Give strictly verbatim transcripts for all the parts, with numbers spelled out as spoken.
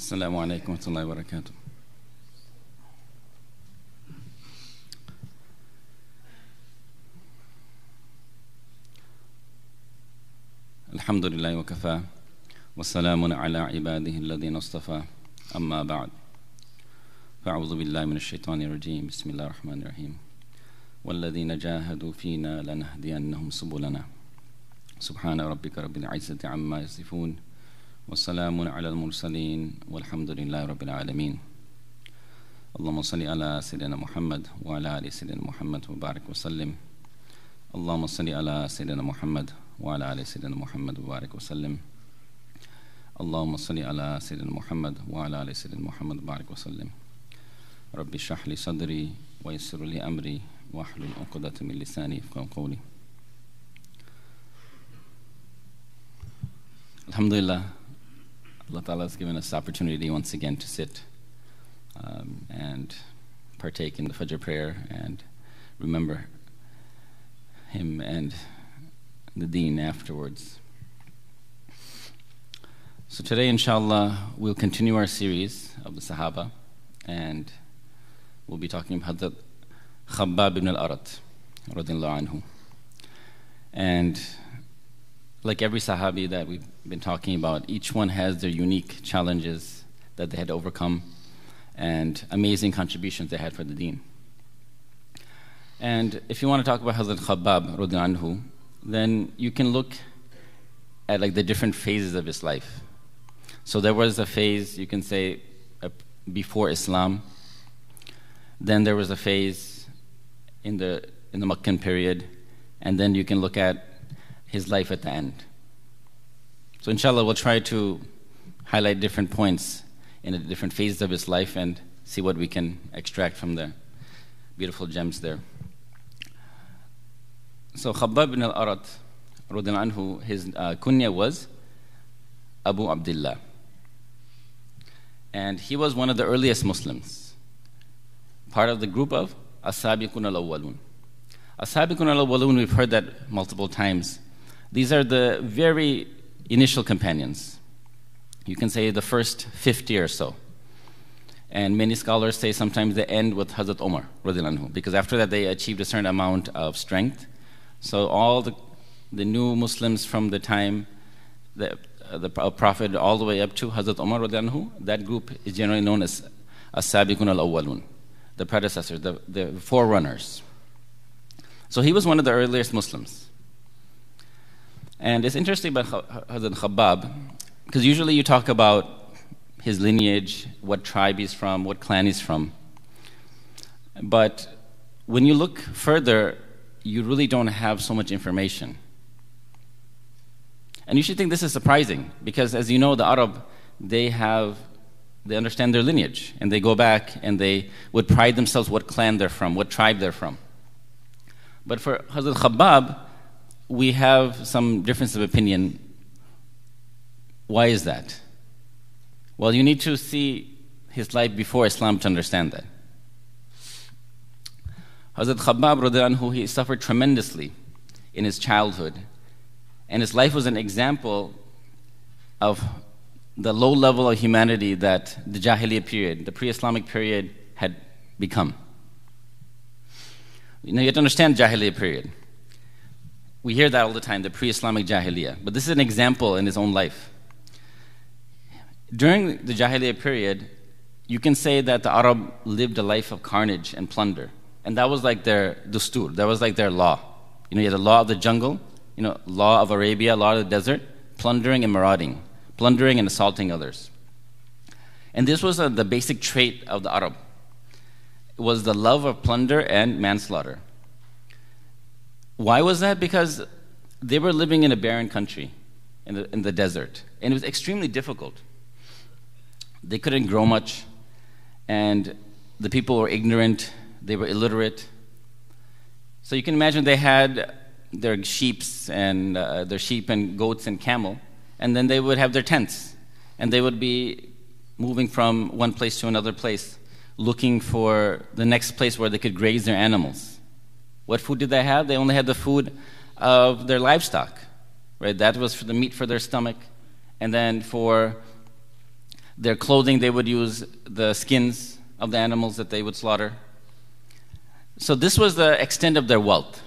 السلام عليكم ورحمة الله وبركاته. الحمد لله وكفى والسلام على عباده الذين اصطفى أما بعد فأعوذ بالله من الشيطان الرجيم بسم الله الرحمن الرحيم والذين جاهدوا فينا لنهدينهم سبلنا سبحان ربك رب العزة عما يصفون والسلام على المرسلين والحمد لله رب العالمين. اللهم صل على سيدنا محمد وعلى آل سيدنا محمد وبارك وسلم. اللهم صل على سيدنا محمد وعلى آل سيدنا محمد وبارك وسلم. اللهم صل على سيدنا محمد وعلى آل سيدنا محمد وبارك وسلم. ربي اشرح لي صدري ويسر لي أمري واحلل عقدة من لساني يفقهوا قولي. Alhamdulillah, Allah Ta'ala has given us the opportunity once again to sit um, and partake in the Fajr prayer and remember Him and the Deen afterwards. So today, inshallah, we'll continue our series of the Sahaba, and we'll be talking about the Khabbab ibn al-Arat, radiyallahu anhu. And like every Sahabi that we've been talking about, each one has their unique challenges that they had to overcome and amazing contributions they had for the Deen. And if you want to talk about Hazrat Khabbab, radiyallahu anhu, then you can look at like the different phases of his life. So there was a phase, you can say, uh, before Islam. Then there was a phase in the in the Meccan period, and then you can look at his life at the end. So inshallah, we'll try to highlight different points in the different phases of his life and see what we can extract from the beautiful gems there. So Khabbab ibn al-Arat, radiyallahu anhu, his uh, kunya was Abu Abdullah. And he was one of the earliest Muslims, part of the group of As-Sabiqun al-Awwalun. As-Sabiqun al-Awwalun, we've heard that multiple times. These are the very initial companions. You can say the first fifty or so. And many scholars say sometimes they end with Hazrat Umar, radiyallahu anhu, because after that they achieved a certain amount of strength. So all the, the new Muslims from the time the, uh, the Prophet all the way up to Hazrat Umar, radiyallahu anhu, that group is generally known as As-Sabiqun al-Awwalun, the predecessors, the, the forerunners. So he was one of the earliest Muslims. And it's interesting about Hazrat Khabbab, because usually you talk about his lineage, what tribe he's from, what clan he's from. But when you look further, you really don't have so much information. And you should think this is surprising, because as you know, the Arab, they have, they understand their lineage, and they go back and they would pride themselves what clan they're from, what tribe they're from. But for Hazrat Khabbab, we have some difference of opinion. Why is that? Well, you need to see his life before Islam to understand that. Hazrat Khabbab, radiyallahu anhu, he suffered tremendously in his childhood, and his life was an example of the low level of humanity that the Jahiliyyah period, the pre-Islamic period, had become. You know, you have to understand Jahiliyyah period. We hear that all the time, the pre-Islamic Jahiliyyah. But this is an example in his own life. During the Jahiliyyah period, you can say that the Arab lived a life of carnage and plunder. And that was like their dustur, that was like their law. You know, you had the law of the jungle, you know, law of Arabia, law of the desert, plundering and marauding, plundering and assaulting others. And this was a, the basic trait of the Arab. It was the love of plunder and manslaughter. Why was that? Because they were living in a barren country, in the, in the desert, and it was extremely difficult. They couldn't grow much, and the people were ignorant, they were illiterate. So you can imagine they had their sheep and uh, their sheep and goats and camel, and then they would have their tents, and they would be moving from one place to another place, looking for the next place where they could graze their animals. What food did they have? They only had the food of their livestock, right? That was for the meat for their stomach. And then for Their clothing, they would use the skins of the animals that they would slaughter. So this was the extent of their wealth.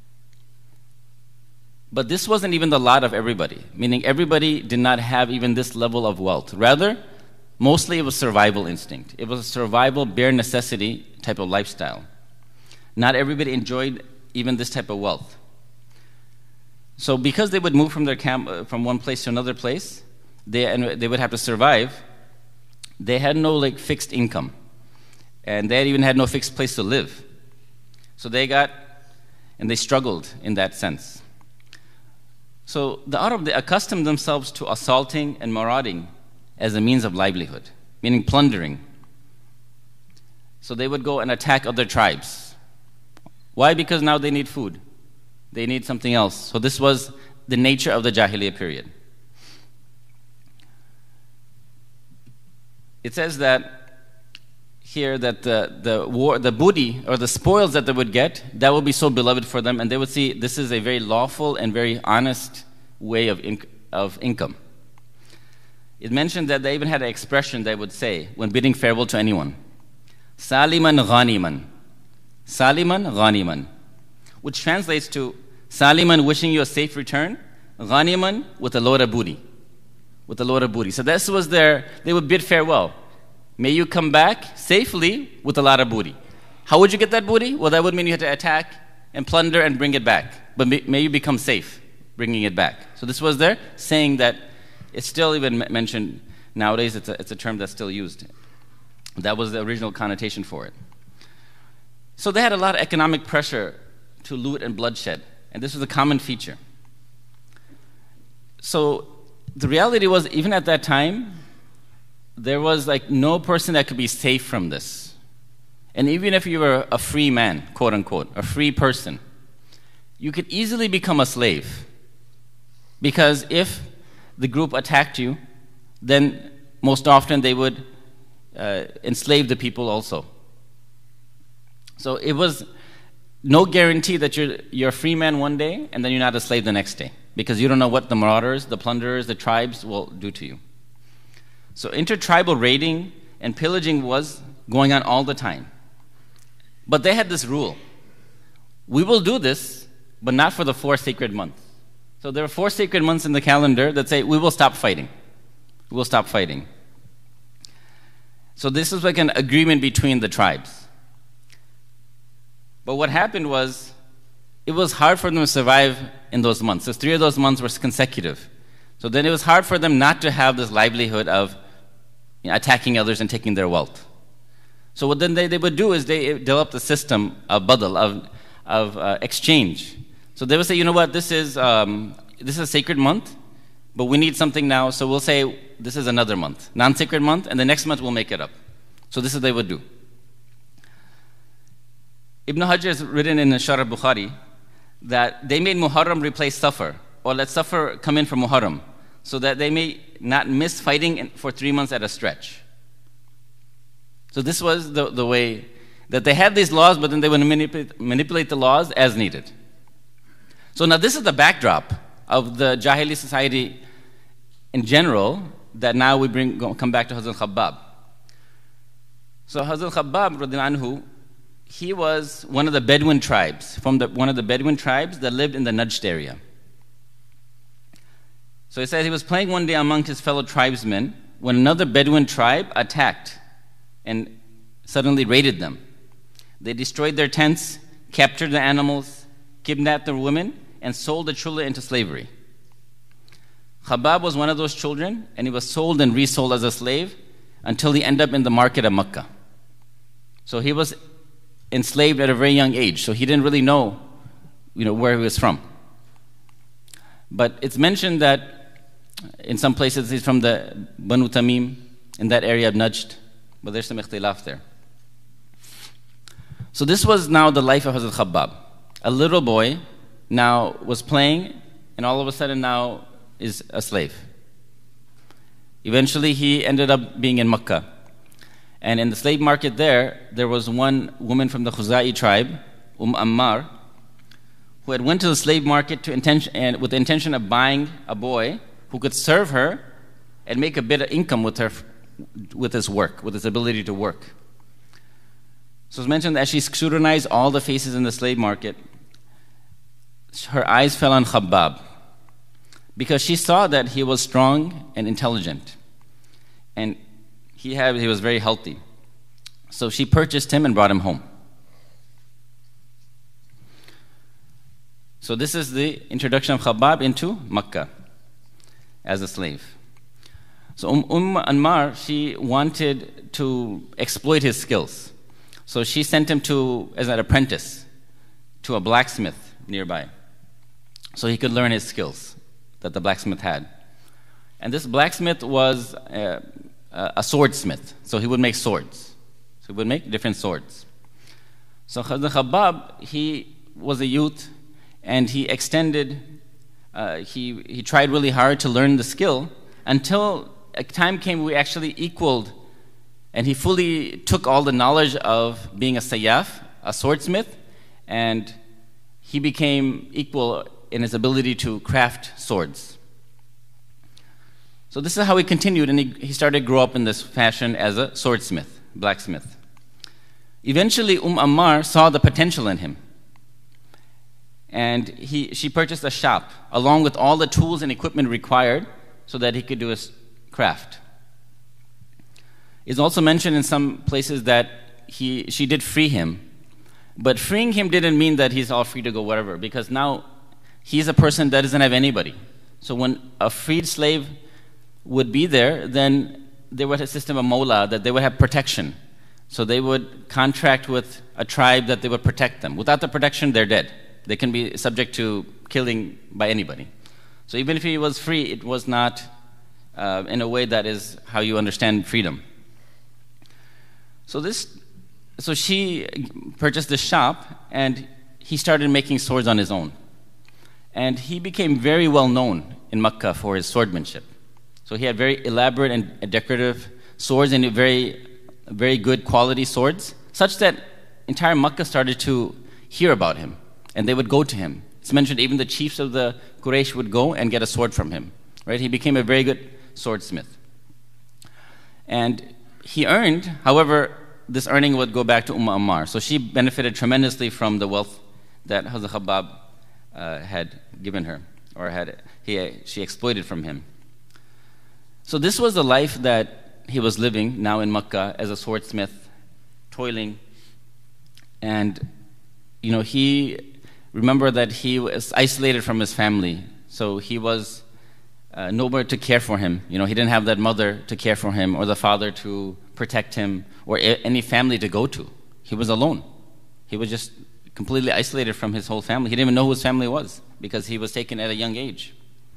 But this wasn't even the lot of everybody, meaning everybody did not have even this level of wealth. Rather, mostly it was survival instinct. It was a survival, bare necessity type of lifestyle. Not everybody enjoyed even this type of wealth. So because they would move from their camp, from one place to another place, they, and they would have to survive, they had no like fixed income. And they even had no fixed place to live. So they got, and they struggled in that sense. So the Arab, they accustomed themselves to assaulting and marauding as a means of livelihood, meaning plundering. So they would go and attack other tribes. Why? Because now they need food. They need something else. So this was the nature of the Jahiliyyah period. It says that here that the, the, war, the booty or the spoils that they would get, that would be so beloved for them, and they would see this is a very lawful and very honest way of, in, of income. It mentioned that they even had an expression they would say when bidding farewell to anyone. Saliman ghaniman. Saliman ghaniman. Which translates to Saliman wishing you a safe return, ghaniman with a load of booty. With a load of booty. So this was their, they would bid farewell. May you come back safely with a lot of booty. How would you get that booty? Well, that would mean you had to attack and plunder and bring it back. But may, may you become safe bringing it back. So this was their saying that it's still even mentioned nowadays. It's a, it's a term that's still used. That was the original connotation for it. So they had a lot of economic pressure to loot and bloodshed. And this was a common feature. So the reality was, even at that time, there was like no person that could be safe from this. And even if you were a free man, quote unquote, a free person, you could easily become a slave. Because if the group attacked you, then most often they would uh, enslave the people also. So it was no guarantee that you're, you're a free man one day and then you're not a slave the next day. Because you don't know what the marauders, the plunderers, the tribes will do to you. So intertribal raiding and pillaging was going on all the time. But they had this rule. We will do this, but not for the four sacred months. So there are four sacred months in the calendar that say, we will stop fighting. We will stop fighting. So this is like an agreement between the tribes. But what happened was, it was hard for them to survive in those months. So three of those months were consecutive. So then it was hard for them not to have this livelihood of you know, attacking others and taking their wealth. So what then they, they would do is they developed a system of badal, of, of uh, exchange. So they would say, you know what, this is, um, this is a sacred month, but we need something now, so we'll say this is another month, non-sacred month, and the next month we'll make it up. So this is what they would do. Ibn Hajar has written in Sharh al-Bukhari that they made Muharram replace Safar, or let Safar come in for Muharram, so that they may not miss fighting for three months at a stretch. So this was the, the way that they had these laws, but then they would manipulate, manipulate the laws as needed. So now this is the backdrop of the Jahili society in general that now we bring come back to Hazrat Khabbab. So Hazrat Khabbab, radhiyallahu anhu, he was one of the Bedouin tribes, from the, one of the Bedouin tribes that lived in the Najd area. So it says he was playing one day among his fellow tribesmen when another Bedouin tribe attacked and suddenly raided them. They destroyed their tents, captured the animals, kidnapped the women, and sold the children into slavery. Khabbab was one of those children, and he was sold and resold as a slave until he ended up in the market of Makkah. So he was enslaved at a very young age, so he didn't really know, you know, where he was from. But it's mentioned that in some places he's from the Banu Tamim, in that area of Najd, but there's some ikhtilaf there. So this was now the life of Hazrat Khabbab. A little boy now was playing, and all of a sudden now is a slave. Eventually he ended up being in Makkah. And in the slave market there, there was one woman from the Khuzai tribe, Umm Ammar, who had went to the slave market to intention, and with the intention of buying a boy who could serve her and make a bit of income with her with his work, with his ability to work. So it's mentioned that she scrutinized all the faces in the slave market. Her eyes fell on Khabbab because she saw that he was strong and intelligent, and he had he was very healthy. So she purchased him and brought him home. So this is the introduction of Khabbab into Makkah as a slave. So Umm, umm Anmar, she wanted to exploit his skills. So she sent him to as an apprentice to a blacksmith nearby, so he could learn his skills that the blacksmith had. And this blacksmith was a, a swordsmith, so he would make swords. So he would make different swords. So Khabbab, he was a youth, and he extended, uh, he, he tried really hard to learn the skill until a time came we actually equaled, and he fully took all the knowledge of being a sayyaf, a swordsmith, and he became equal in his ability to craft swords. So this is how he continued, and he, he started to grow up in this fashion as a swordsmith, blacksmith. Eventually, Umm Ammar saw the potential in him, and he, she purchased a shop along with all the tools and equipment required so that he could do his craft. It's also mentioned in some places that he, she did free him, but freeing him didn't mean that he's all free to go wherever, because now he's a person that doesn't have anybody. So when a freed slave would be there, then they would have a system of mawla, that they would have protection. So they would contract with a tribe that they would protect them. Without the protection, they're dead. They can be subject to killing by anybody. So even if he was free, it was not uh, in a way that is how you understand freedom. So this, so she purchased this shop, and he started making swords on his own. And he became very well known in Makkah for his swordmanship. So he had very elaborate and decorative swords, and very, very good quality swords, such that entire Makkah started to hear about him, and they would go to him. It's mentioned even the chiefs of the Quraysh would go and get a sword from him. Right? He became a very good swordsmith. And he earned, however, this earning would go back to Umm Ammar. So she benefited tremendously from the wealth that Hazrat Khabbab uh, had given her, or had he, she exploited from him. So this was the life that he was living now in Makkah as a swordsmith, toiling. And, you know, he, remember that he was isolated from his family. So he was uh, nowhere to care for him. You know, he didn't have that mother to care for him, or the father to protect him, or a- any family to go to. He was alone. He was just completely isolated from his whole family. He didn't even know who his family was, because he was taken at a young age.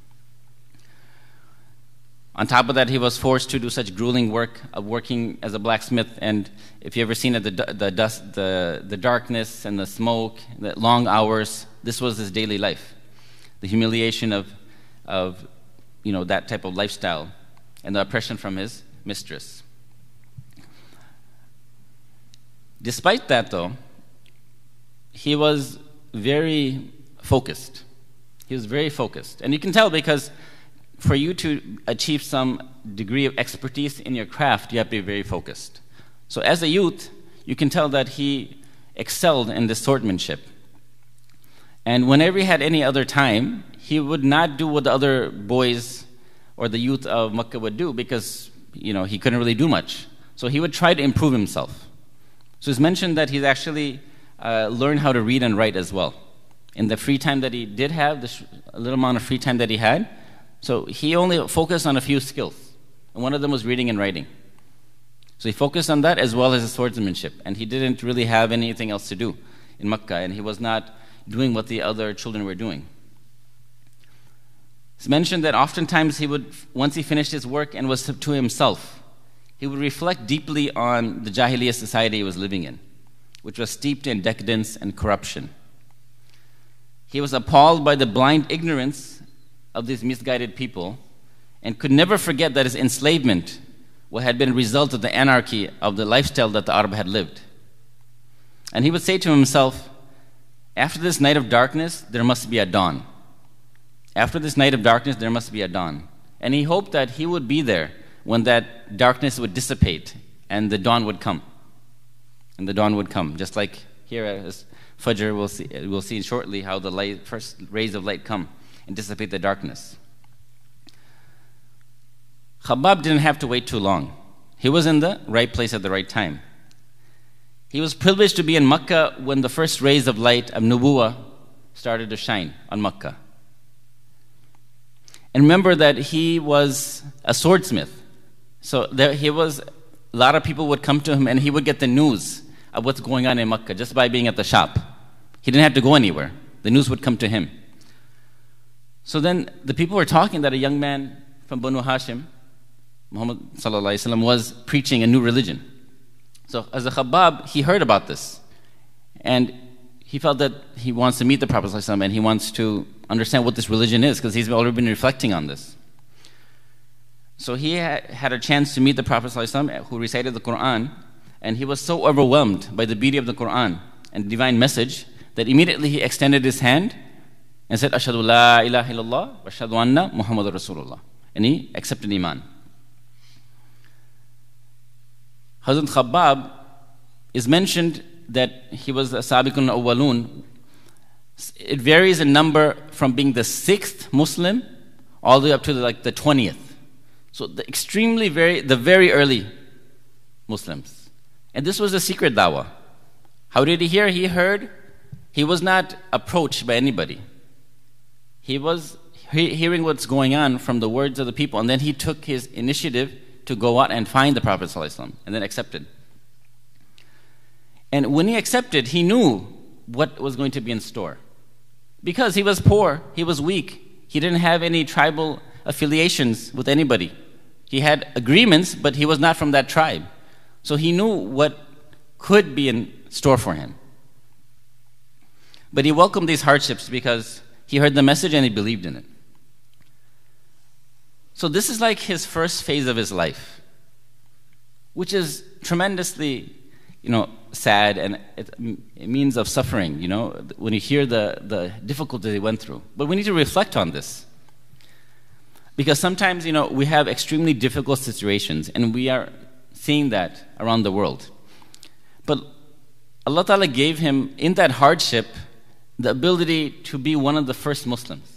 On top of that, he was forced to do such grueling work of working as a blacksmith. And if you ever seen it, the, the dust, the, the darkness and the smoke, the long hours, this was his daily life. The humiliation of, of you know, that type of lifestyle, and the oppression from his mistress. Despite that, though, he was very focused. He was very focused. And you can tell, because for you to achieve some degree of expertise in your craft, you have to be very focused. So as a youth, you can tell that he excelled in this swordsmanship. And whenever he had any other time, he would not do what the other boys or the youth of Makkah would do, because, you know, he couldn't really do much. So he would try to improve himself. So it's mentioned that he's actually uh, learned how to read and write as well. In the free time that he did have, this little amount of free time that he had, so he only focused on a few skills. And one of them was reading and writing. So he focused on that as well as his swordsmanship. And he didn't really have anything else to do in Makkah. And he was not doing what the other children were doing. It's mentioned that oftentimes he would, once he finished his work and was to himself, he would reflect deeply on the Jahiliyyah society he was living in, which was steeped in decadence and corruption. He was appalled by the blind ignorance of these misguided people, and could never forget that his enslavement what had been a result of the anarchy of the lifestyle that the Arab had lived. And he would say to himself, after this night of darkness, there must be a dawn. After this night of darkness, there must be a dawn. And he hoped that he would be there when that darkness would dissipate and the dawn would come. And the dawn would come. Just like here as Fajr, we'll see, we'll see shortly how the light, first rays of light come and dissipate the darkness. Khabbab didn't have to wait too long. He was in the right place at the right time. He was privileged to be in Makkah when the first rays of light of Nubuwwah started to shine on Makkah. And remember that he was a swordsmith. So there he was, a lot of people would come to him and he would get the news of what's going on in Makkah just by being at the shop. He didn't have to go anywhere. The news would come to him. So then the people were talking that a young man from Banu Hashim, Muhammad sallallahu alaihi wasallam, was preaching a new religion. So as a Khabbab, he heard about this. And he felt that he wants to meet the Prophet sallallahu alaihi wasallam and he wants to understand what this religion is because he's already been reflecting on this. So he ha- had a chance to meet the Prophet ﷺ, who recited the Quran, and he was so overwhelmed by the beauty of the Quran and the divine message that immediately he extended his hand and said, Ashhadu la ilaha illallah wa ashhadu anna Muhammadur Rasulullah. And he accepted Iman. Hazrat Khabbab is mentioned that he was a Sabiqun Awwalun. It varies in number from being the sixth Muslim all the way up to the, like the twentieth. So the extremely very, the very early Muslims. And this was a secret dawah. How did he hear? He heard, he was not approached by anybody. He was he- hearing what's going on from the words of the people, and then he took his initiative to go out and find the Prophet ﷺ, and then accepted. And when he accepted, he knew what was going to be in store. Because he was poor, he was weak, he didn't have any tribal affiliations with anybody. He had agreements, but he was not from that tribe. So he knew what could be in store for him. But he welcomed these hardships because he heard the message and he believed in it. So this is like his first phase of his life, which is tremendously, you know, sad, and it, it means of suffering, you know, when you hear the, the difficulty they went through. But we need to reflect on this. Because sometimes, you know, we have extremely difficult situations, and we are seeing that around the world. But Allah Ta'ala gave him, in that hardship, the ability to be one of the first Muslims.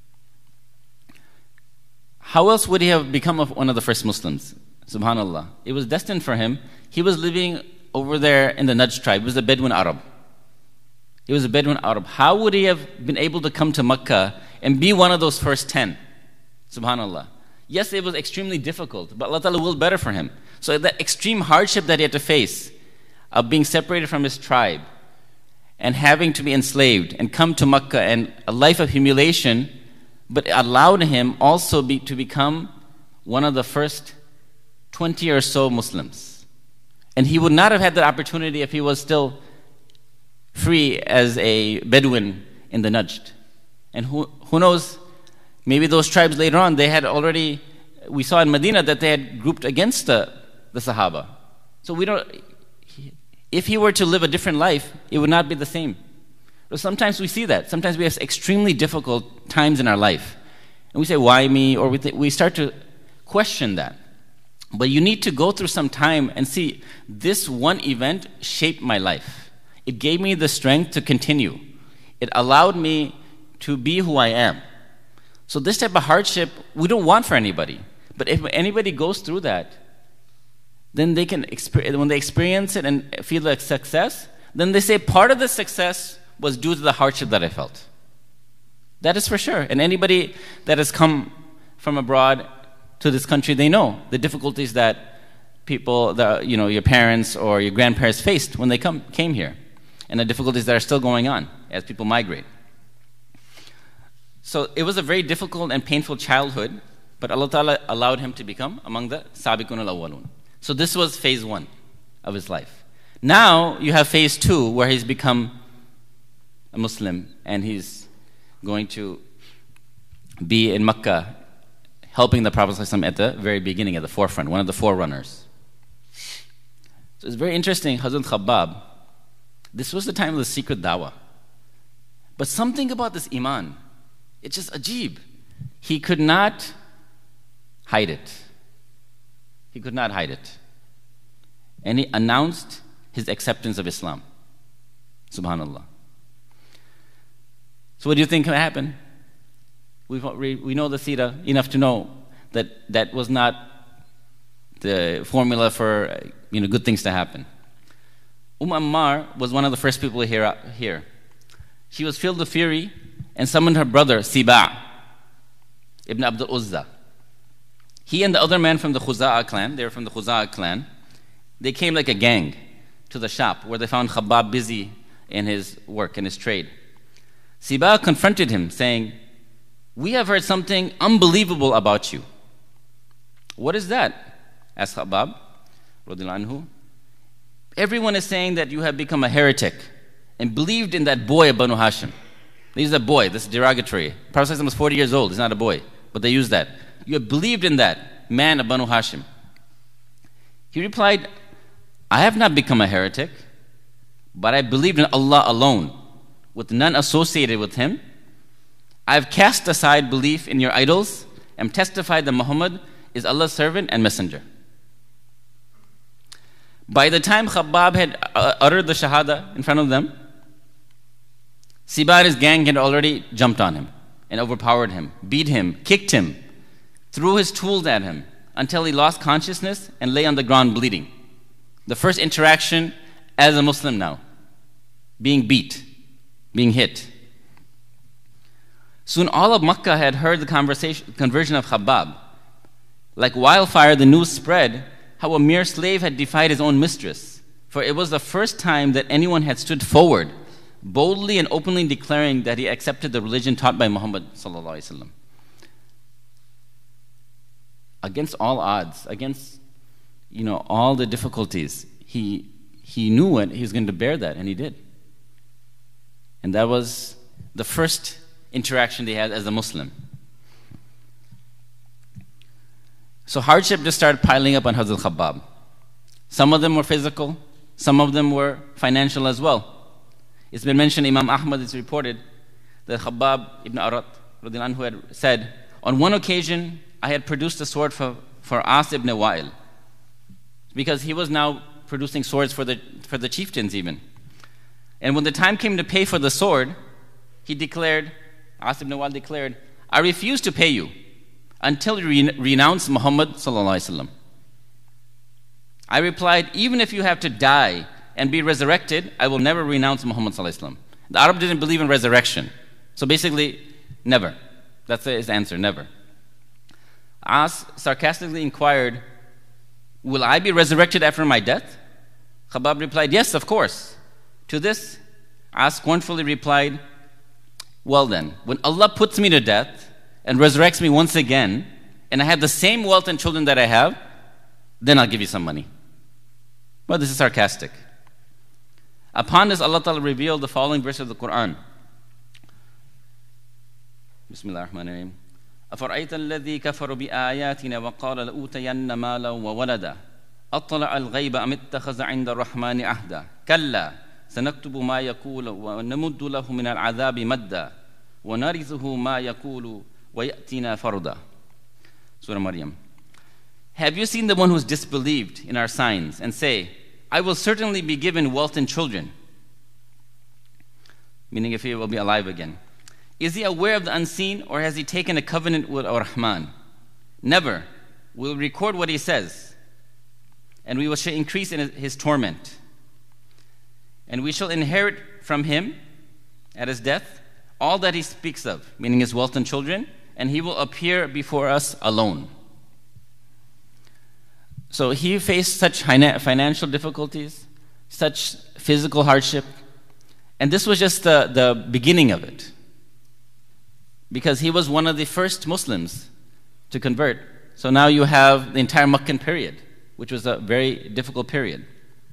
How else would he have become one of the first Muslims? Subhanallah. It was destined for him. He was living over there in the Najd tribe. He was a Bedouin Arab. He was a Bedouin Arab. How would he have been able to come to Makkah and be one of those first ten? Subhanallah. Yes, it was extremely difficult, but Allah Ta'ala willed better for him. So that extreme hardship that he had to face of being separated from his tribe and having to be enslaved and come to Makkah and a life of humiliation, but it allowed him also be, to become one of the first twenty or so Muslims. And he would not have had that opportunity if he was still free as a Bedouin in the Najd. And who, who knows, maybe those tribes later on, they had already, we saw in Medina that they had grouped against the, the Sahaba. So we don't, if he were to live a different life, it would not be the same. But sometimes we see that. Sometimes we have extremely difficult times in our life. And we say, why me? Or we, th- we start to question that. But you need to go through some time and see, this one event shaped my life. It gave me the strength to continue. It allowed me to be who I am. So this type of hardship, we don't want for anybody. But if anybody goes through that, then they can, experience, when they experience it and feel like success, then they say part of the success was due to the hardship that I felt. That is for sure. And anybody that has come from abroad to this country, they know the difficulties that people, the, you know, your parents or your grandparents faced when they come, came here, and the difficulties that are still going on as people migrate. So it was a very difficult and painful childhood, but Allah Ta'ala allowed him to become among the Sabiqun al-Awwalun. So this was phase one of his life. Now you have phase two, where he's become a Muslim, and he's going to be in Makkah, helping the Prophet ﷺ at the very beginning, at the forefront, one of the forerunners. So it's very interesting, Hazrat Khabbab, this was the time of the secret dawah. But something about this iman, it's just ajib. He could not hide it. He could not hide it. And he announced his acceptance of Islam. Subhanallah. So what do you think can happen? We've, we know the seerah enough to know that that was not the formula for you know, good things to happen. Umm Ammar was one of the first people here. here. She was filled with fury and summoned her brother, Siba' ibn Abdul Uzza. He and the other man from the Khuza'a clan, they were from the Khuza'a clan, they came like a gang to the shop where they found Khabbab busy in his work, in his trade. Siba confronted him, saying, "We have heard something unbelievable about you." "What is that?" asked Khabbab, radhiyallahu anhu. "Everyone is saying that you have become a heretic and believed in that boy of Banu Hashim." They use a boy, this is derogatory. Prophet was forty years old, he's not a boy, but they use that. "You have believed in that man of Banu Hashim." He replied, "I have not become a heretic, but I believed in Allah alone, with none associated with him. I have cast aside belief in your idols and testified that Muhammad is Allah's servant and messenger." By the time Khabbab had uh, uttered the Shahada in front of them, Siba and his gang had already jumped on him and overpowered him, beat him, kicked him, threw his tools at him until he lost consciousness and lay on the ground bleeding. The first interaction as a Muslim now, being beat, being hit. Soon all of Makkah had heard the conversation, conversion of Khabbab. Like wildfire, the news spread how a mere slave had defied his own mistress, for it was the first time that anyone had stood forward, boldly and openly declaring that he accepted the religion taught by Muhammad sallallahu alaihi wasallam. Against all odds, against you know all the difficulties, he he knew it. He was going to bear that, and he did. And that was the first interaction they had as a Muslim. So hardship just started piling up on Hazrat Khabbab. Some of them were physical, some of them were financial as well. It's been mentioned, Imam Ahmad is reported that Khabbab ibn Arat radhiyallahu anhu had said, "On one occasion I had produced a sword for, for As ibn Wa'il," because he was now producing swords for the, for the chieftains even. And when the time came to pay for the sword, he declared, As ibn Wa'il declared, "I refuse to pay you until you re- renounce Muhammad sallallahu alaihi wasallam." I replied, "Even if you have to die and be resurrected, I will never renounce Muhammad sallallahu alaihi wasallam." The Arab didn't believe in resurrection. So basically, never. That's his answer, never. As sarcastically inquired, "Will I be resurrected after my death?" Khabbab replied, "Yes, of course." To this, As scornfully replied, "Well then, when Allah puts me to death and resurrects me once again, and I have the same wealth and children that I have, then I'll give you some money." Well, this is sarcastic. Upon this, Allah Ta'ala revealed the following verse of the Quran. Bismillah ar-Rahman ar-Rahim. أَفَرَأَيْتَ الَّذِي كَفَرُ بِآيَاتِنَا وَقَالَ لَأُوتَيَنَّ مَالًا وَوَلَدًا أَطَّلَعَ الْغَيْبَ أَمِ اتَّخَذَ عِندَ الرَّحْمَنِ عَهْدًا كَلَّا سَنَكْتُبُ مَا يَقُولُ وَنَمُدُّ لَهُ مِنَ الْعَذَابِ مَدًّا وَنَرِثُهُ مَا يَقُولُ وَيَأْتِنَا فَرْدًا. Surah Maryam. Have you seen the one who has disbelieved in our signs and say, "I will certainly be given wealth and children," meaning if he will be alive again. "Is he aware of the unseen, or has he taken a covenant with our Rahman? Never. We'll record what he says, and we will increase in his torment. And we shall inherit from him, at his death, all that he speaks of," meaning his wealth and children, "and he will appear before us alone." So he faced such financial difficulties, such physical hardship, and this was just the, the beginning of it. Because he was one of the first Muslims to convert. So now you have the entire Meccan period, which was a very difficult period.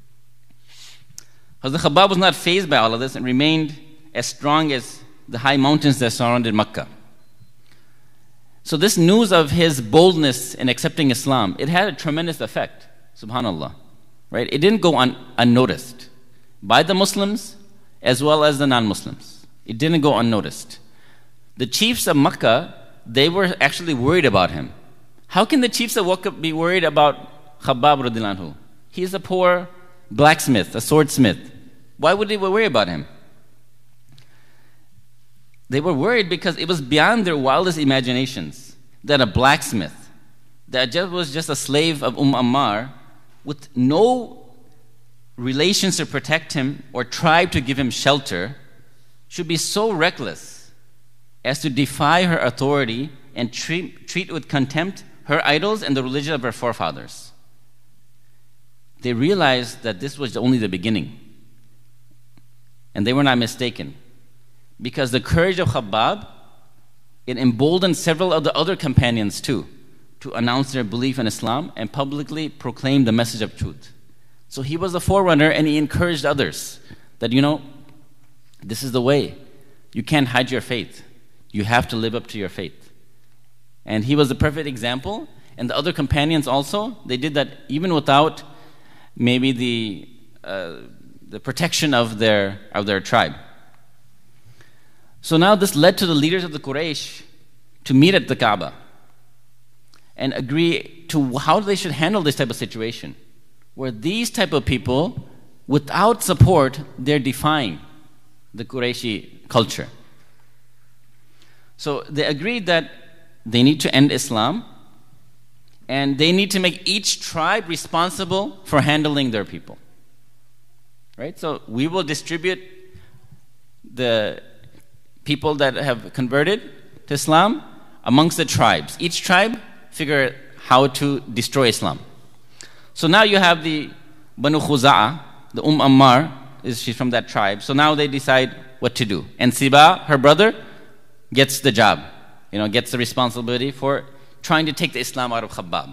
Hazrat Khabbab was not fazed by all of this and remained as strong as the high mountains that surrounded Mecca. So this news of his boldness in accepting Islam, it had a tremendous effect, subhanAllah. Right? It didn't go un- unnoticed by the Muslims as well as the non-Muslims. It didn't go unnoticed. The chiefs of Mecca, they were actually worried about him. How can the chiefs of Mecca be worried about Khabbab radiallahu anhu. He's a poor blacksmith, a swordsmith. Why would they worry about him? They were worried because it was beyond their wildest imaginations that a blacksmith, that just was just a slave of Umm Ammar, with no relations to protect him or tribe to give him shelter, should be so reckless as to defy her authority and treat, treat with contempt her idols and the religion of her forefathers. They realized that this was only the beginning. And they were not mistaken. Because the courage of Khabbab, it emboldened several of the other companions too, to announce their belief in Islam and publicly proclaim the message of truth. So he was a forerunner, and he encouraged others that, you know, this is the way. You can't hide your faith. You have to live up to your faith. And he was a perfect example. And the other companions also, they did that even without maybe the uh, the protection of their of their tribe. So now this led to the leaders of the Quraysh to meet at the Kaaba and agree to how they should handle this type of situation, where these type of people, without support, they're defying the Qurayshi culture. So they agreed that they need to end Islam, and they need to make each tribe responsible for handling their people. Right? So we will distribute the people that have converted to Islam amongst the tribes. Each tribe figure how to destroy Islam. So now you have the Banu Khuza'a, the Umm Ammar, is she's from that tribe. So now they decide what to do. And Siba, her brother, gets the job, you know, gets the responsibility for trying to take the Islam out of Khabbab.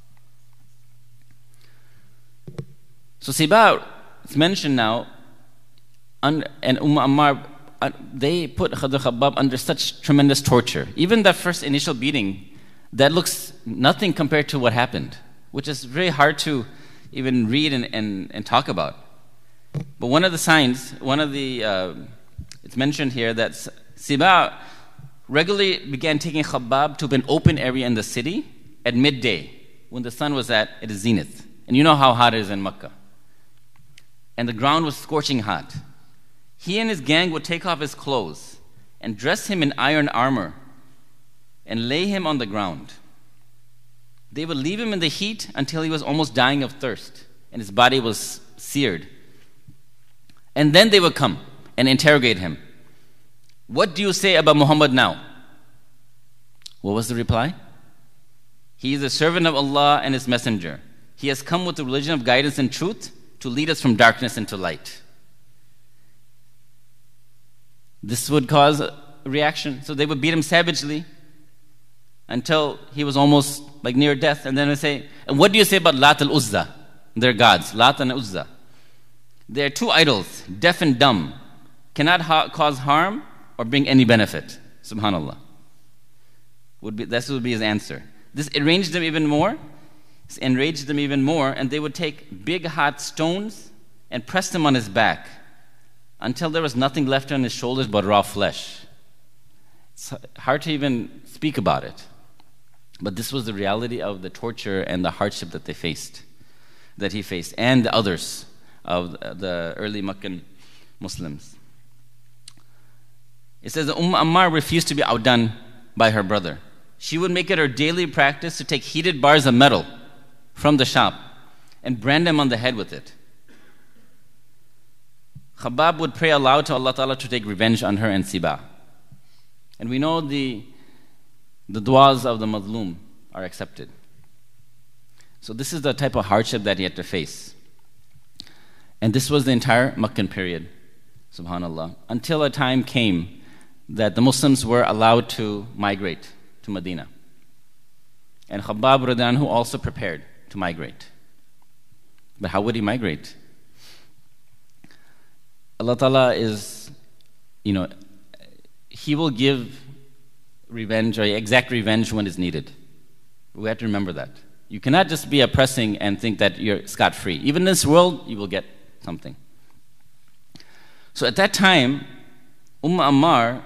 So Siba, it's mentioned now, and Umm Ammar, uh, they put Khadr Khabbab under such tremendous torture. Even that first initial beating, that looks nothing compared to what happened, which is very hard to even read and, and, and talk about. But one of the signs, one of the, uh, it's mentioned here that Siba regularly began taking Khabbab to an open area in the city at midday, when the sun was at its zenith. And you know how hot it is in Makkah. And the ground was scorching hot. He and his gang would take off his clothes and dress him in iron armor and lay him on the ground. They would leave him in the heat until he was almost dying of thirst and his body was seared. And then they would come and interrogate him. What do you say about Muhammad now? What was the reply? He is a servant of Allah and His messenger. He has come with the religion of guidance and truth to lead us from darkness into light. This would cause a reaction. So they would beat him savagely until he was almost like near death. And then they say, and what do you say about Lat al-Uzza? Their gods, Lat and Uzza. They are two idols, deaf and dumb, cannot ha- cause harm or bring any benefit. Subhanallah. Would be, this would be his answer. This enraged them even more. This enraged them even more, and they would take big hot stones and press them on his back until there was nothing left on his shoulders but raw flesh. It's hard to even speak about it. But this was the reality of the torture and the hardship that they faced, that he faced, and the others of the early Meccan Muslims. It says that Umm Ammar refused to be outdone by her brother. She would make it her daily practice to take heated bars of metal from the shop and brand him on the head with it. Khabbab would pray aloud to Allah Ta'ala to take revenge on her and Siba. And we know the, the du'as of the Mazlum are accepted. So this is the type of hardship that he had to face. And this was the entire Meccan period, subhanallah, until a time came that the Muslims were allowed to migrate to Medina. And Khabbab radiallahu anhu also prepared to migrate. But how would he migrate? Allah Ta'ala is, you know, He will give revenge or exact revenge when it's needed. We have to remember that. You cannot just be oppressing and think that you're scot-free. Even in this world, you will get something. So at that time, Umm Ammar,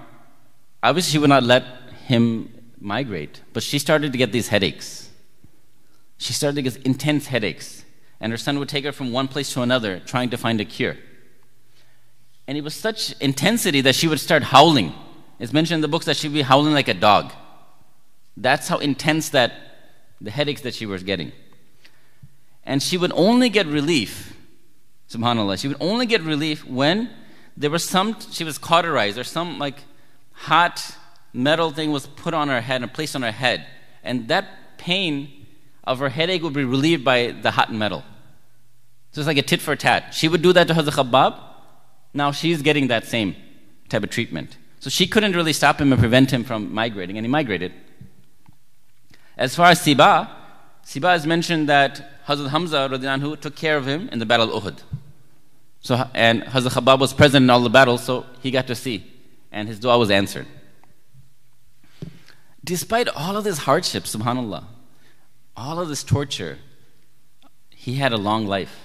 obviously she would not let him migrate, but she started to get these headaches. she started to get intense headaches. And her son would take her from one place to another, trying to find a cure. And it was such intensity that she would start howling. It's mentioned in the books that she'd be howling like a dog. That's how intense that the headaches that she was getting. And she would only get relief, subhanAllah, she would only get relief when there was some, she was cauterized, or some like hot metal thing was put on her head and placed on her head. And that pain of her headache would be relieved by the hot metal. So it's like a tit for tat. She would do that to Hazrat Khabbab. Now she's getting that same type of treatment. So she couldn't really stop him and prevent him from migrating, and he migrated. As far as Siba, Siba is mentioned that Hazrat Hamza radiallahu anhu took care of him in the Battle of Uhud. So, and Hazrat Khabbab was present in all the battles, so he got to see, and his dua was answered. Despite all of this hardship, subhanAllah, all of this torture, he had a long life.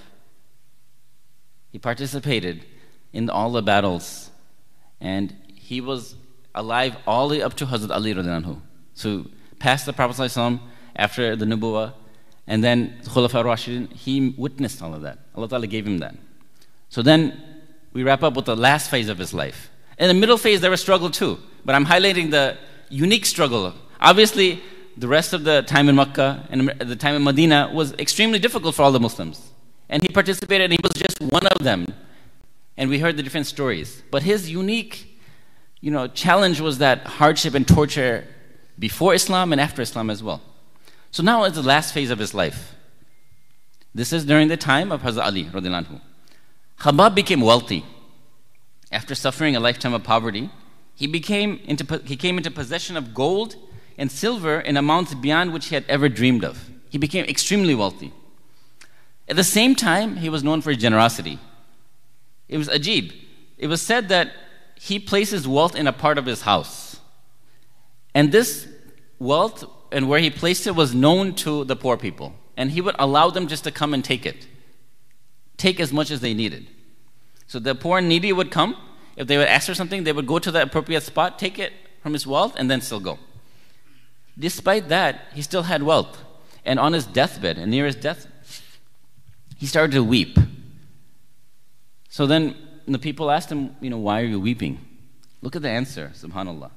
He participated in all the battles, and he was alive all the way up to Hazrat Ali radiallahu anhu. So past the Prophet ﷺ, after the Nubuwah, and then Khulafa Rashidin, he witnessed all of that. Allah Ta'ala gave him that. So then we wrap up with the last phase of his life. In the middle phase, there was struggle too, but I'm highlighting the unique struggle. Obviously, the rest of the time in Makkah and the time in Medina was extremely difficult for all the Muslims. And he participated, and he was just one of them. And we heard the different stories. But his unique, you know, challenge was that hardship and torture before Islam and after Islam as well. So now it's the last phase of his life. This is during the time of Hazrat Ali radiallahu anhu. Khabbab became wealthy. After suffering a lifetime of poverty, he became into he came into possession of gold and silver in amounts beyond which he had ever dreamed of. He became extremely wealthy. At the same time, he was known for his generosity. It was ajib. It was said that he placed his wealth in a part of his house. And this wealth and where he placed it was known to the poor people. And he would allow them just to come and take it. Take as much as they needed. So the poor and needy would come. If they would ask for something, they would go to the appropriate spot, take it from his wealth, and then still go. Despite that, he still had wealth. And on his deathbed, and near his death, he started to weep. So then the people asked him, you know, why are you weeping? Look at the answer, subhanAllah.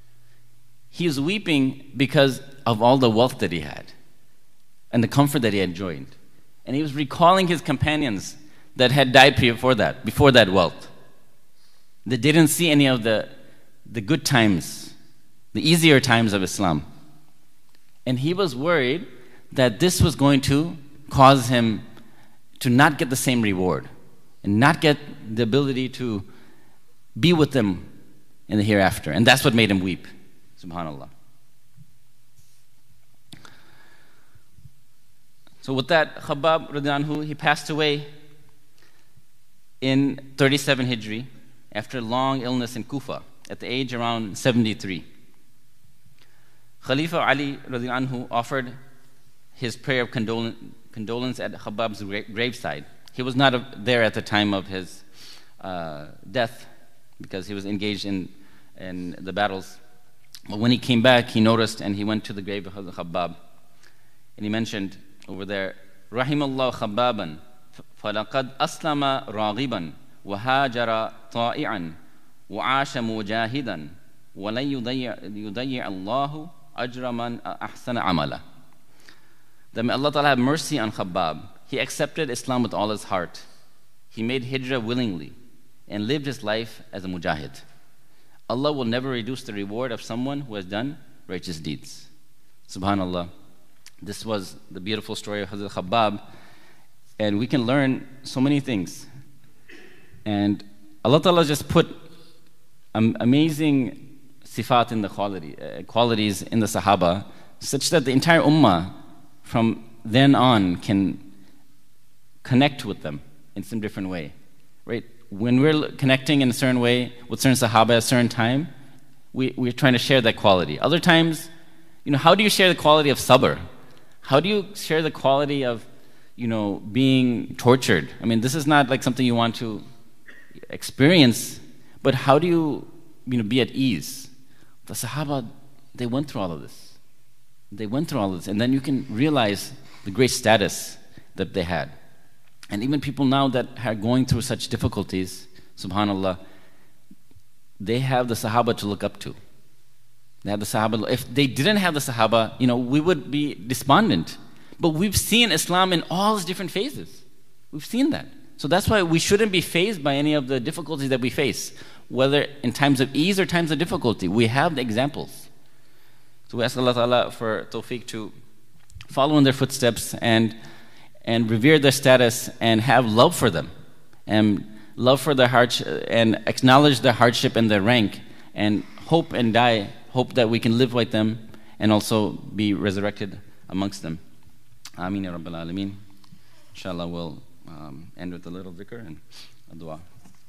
He was weeping because of all the wealth that he had and the comfort that he enjoyed. And he was recalling his companions that had died before that, before that wealth. They didn't see any of the, the good times, the easier times of Islam. And he was worried that this was going to cause him to not get the same reward and not get the ability to be with them in the hereafter. And that's what made him weep, subhanAllah. So with that, Khabbab radiallahu anhu, he passed away in thirty-seven Hijri after a long illness in Kufa at the age around seventy-three. Khalifa Ali radiallahu anhu offered his prayer of condolence, condolence at Khabbab's graveside. He was not there at the time of his uh, death because he was engaged in, in the battles. But when he came back, he noticed and he went to the grave of Khabbab. And he mentioned over there, Rahimallahu Khabbaban, فَلَقَدْ أَسْلَمَ رَاغِبًا وَهَاجَرَ طَائِعًا وَعَاشَ مُجَاهِدًا وَلَنْ يُضَيِّعَ اللَّهُ أَجْرَ مَنْ أَحْسَنَ عَمَلًا. That may Allah Ta'ala have mercy on Khabbab. He accepted Islam with all his heart. He made hijrah willingly and lived his life as a mujahid. Allah will never reduce the reward of someone who has done righteous deeds. Subhanallah. This was the beautiful story of Hazrat Khabbab. And we can learn so many things. And Allah Ta'ala just put um, amazing sifat in the quality, uh, qualities in the Sahaba, such that the entire ummah from then on can connect with them in some different way. Right? When we're connecting in a certain way with certain Sahaba at a certain time, we, we're trying to share that quality. Other times, you know, how do you share the quality of sabr? How do you share the quality of, you know, being tortured? I mean, this is not like something you want to experience, but how do you, you know, be at ease? The Sahaba, they went through all of this. They went through all of this, and then you can realize the great status that they had. And even people now that are going through such difficulties, subhanAllah, they have the Sahaba to look up to. They have the Sahaba. If they didn't have the Sahaba, you know, we would be despondent. But we've seen Islam in all its different phases. We've seen that. So that's why we shouldn't be fazed by any of the difficulties that we face, whether in times of ease or times of difficulty. We have the examples. So we ask Allah Ta'ala for tawfiq to follow in their footsteps and and revere their status and have love for them and love for their hardship and acknowledge their hardship and their rank and hope and die, hope that we can live like them and also be resurrected amongst them. Ameen ya Rabbil Alameen. Inshallah we'll um, end with a little dhikr and a dua.